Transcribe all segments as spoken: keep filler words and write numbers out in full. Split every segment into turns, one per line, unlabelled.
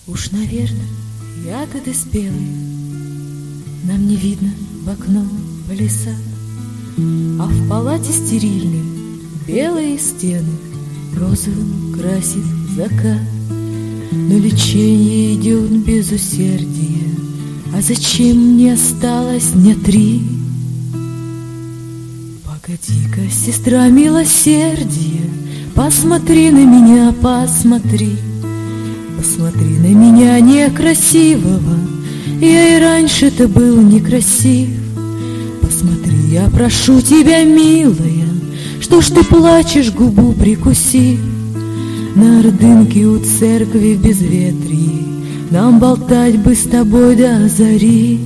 Уж, наверное, ягоды спелые нам не видно в окно в леса, а в палате стерильной белые стены розовым красит закат. Но лечение идет без усердия, а зачем мне осталось дня три? Погоди-ка, сестра милосердия, посмотри на меня, посмотри. Посмотри на меня некрасивого, я и раньше-то был некрасив. Посмотри, я прошу тебя, милая, что ж ты плачешь, губу прикусив? На ордынке у церкви в безветрии нам болтать бы с тобой до зари.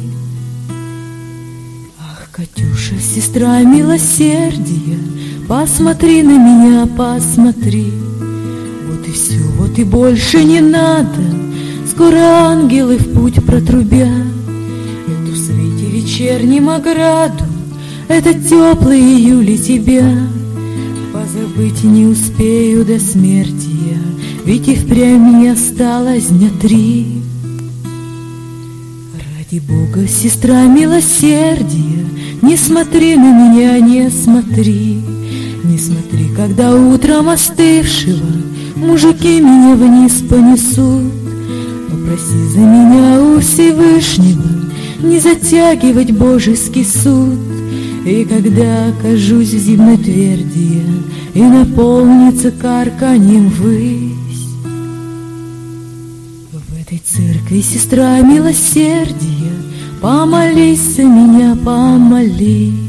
Ах, Катюша, сестра милосердия, посмотри на меня, посмотри. Вот и все, вот и больше не надо, скоро ангелы в путь протрубят эту в свете вечернем ограду, этот теплый июль и тебя. Позабыть не успею до смерти я, ведь и впрямь не осталось дня три. Ради Бога, сестра милосердия, не смотри на меня, не смотри. Не смотри, когда утром остывшего мужики меня вниз понесут. Попроси за меня у Всевышнего не затягивать божеский суд. И когда окажусь в зимной тверди и наполнится карканьем высь, в этой церкви, сестра милосердия, помолись за меня, помолись.